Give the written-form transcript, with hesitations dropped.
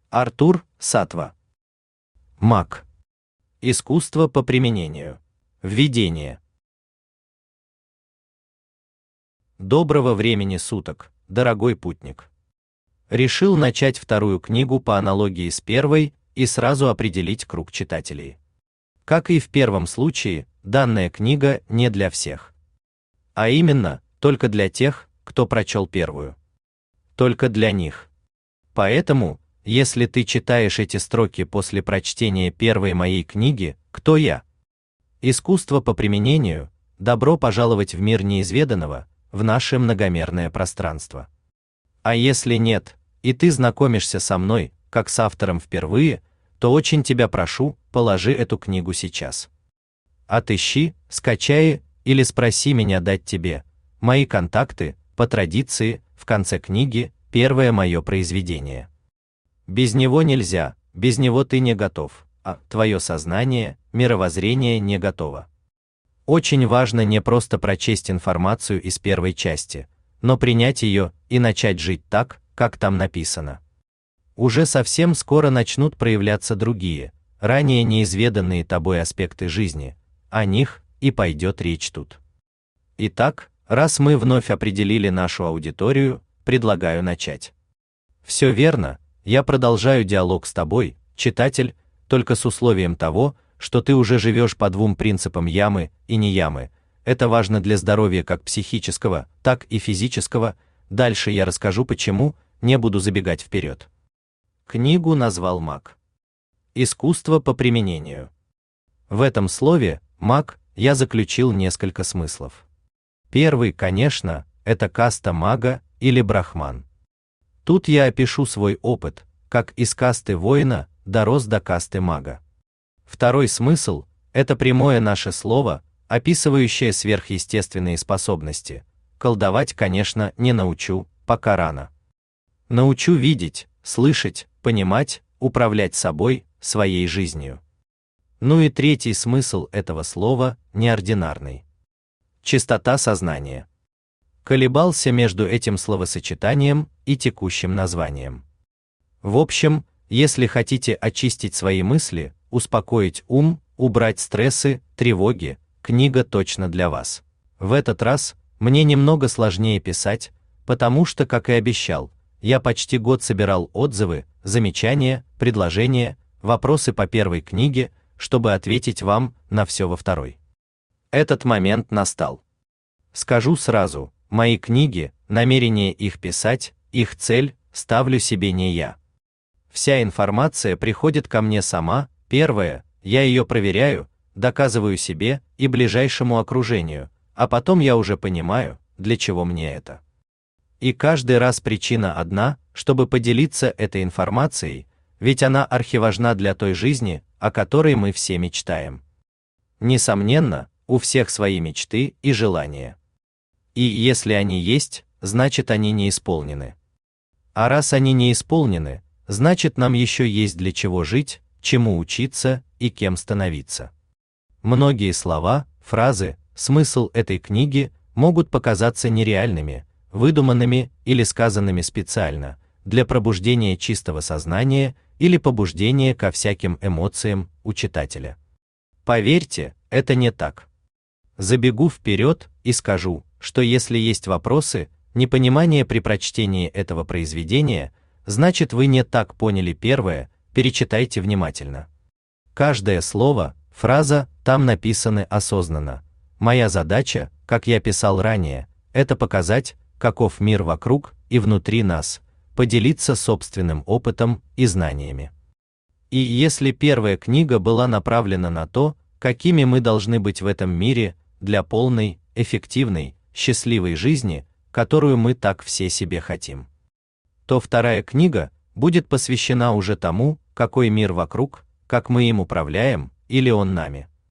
Артур Сатва. Маг. Искусство по применению. Введение. Доброго времени суток, дорогой путник. Решил начать вторую книгу по аналогии с первой и сразу определить круг читателей. Как и в первом случае, данная книга не для всех. А именно, только для тех, кто прочел первую. Только для них. Поэтому, если ты читаешь эти строки после прочтения первой моей книги «Кто я? Искусство по применению», добро пожаловать в мир неизведанного, в наше многомерное пространство. А если нет, и ты знакомишься со мной, как с автором впервые, то очень тебя прошу, положи эту книгу сейчас. Отыщи, скачай или спроси меня дать тебе мои контакты, по традиции, в конце книги, первое мое произведение. Без него нельзя, без него ты не готов, а твое сознание, мировоззрение не готово. Очень важно не просто прочесть информацию из первой части, но принять ее и начать жить так, как там написано. Уже совсем скоро начнут проявляться другие, ранее неизведанные тобой аспекты жизни, о них и пойдет речь тут. Итак, раз мы вновь определили нашу аудиторию, предлагаю начать. Все верно, я продолжаю диалог с тобой, читатель, только с условием того, что ты уже живешь по двум принципам ямы и не ямы. Это важно для здоровья как психического, так и физического. Дальше я расскажу почему, не буду забегать вперед. Книгу назвал «Маг. Искусство по применению». В этом слове «маг» я заключил несколько смыслов. Первый, конечно, это каста мага или брахман. Тут я опишу свой опыт, как из касты воина дорос до касты мага. Второй смысл – это прямое наше слово, описывающее сверхъестественные способности. Колдовать, конечно, не научу, пока рано. Научу видеть, слышать, понимать, управлять собой, своей жизнью. Ну и третий смысл этого слова – неординарный. Чистота сознания. Колебался между этим словосочетанием и текущим названием. В общем, если хотите очистить свои мысли, успокоить ум, убрать стрессы, тревоги, книга точно для вас. В этот раз мне немного сложнее писать, потому что, как и обещал, я почти год собирал отзывы, замечания, предложения, вопросы по первой книге, чтобы ответить вам на все во второй. Этот момент настал. Скажу сразу, мои книги, намерение их писать, их цель, ставлю себе не я. Вся информация приходит ко мне сама, первое, я ее проверяю, доказываю себе и ближайшему окружению, а потом я уже понимаю, для чего мне это. И каждый раз причина одна, чтобы поделиться этой информацией, ведь она архиважна для той жизни, о которой мы все мечтаем. Несомненно, у всех свои мечты и желания. И если они есть, значит они не исполнены. А раз они не исполнены, значит нам еще есть для чего жить, чему учиться и кем становиться. Многие слова, фразы, смысл этой книги могут показаться нереальными, выдуманными или сказанными специально, для пробуждения чистого сознания или побуждения ко всяким эмоциям у читателя. Поверьте, это не так. Забегу вперед и скажу, что если есть вопросы, непонимание при прочтении этого произведения, значит вы не так поняли первое, перечитайте внимательно. Каждое слово, фраза там написаны осознанно. Моя задача, как я писал ранее, это показать, каков мир вокруг и внутри нас, поделиться собственным опытом и знаниями. И если первая книга была направлена на то, какими мы должны быть в этом мире для полной, эффективной, счастливой жизни, которую мы так все себе хотим, то вторая книга будет посвящена уже тому, какой мир вокруг, как мы им управляем или он нами.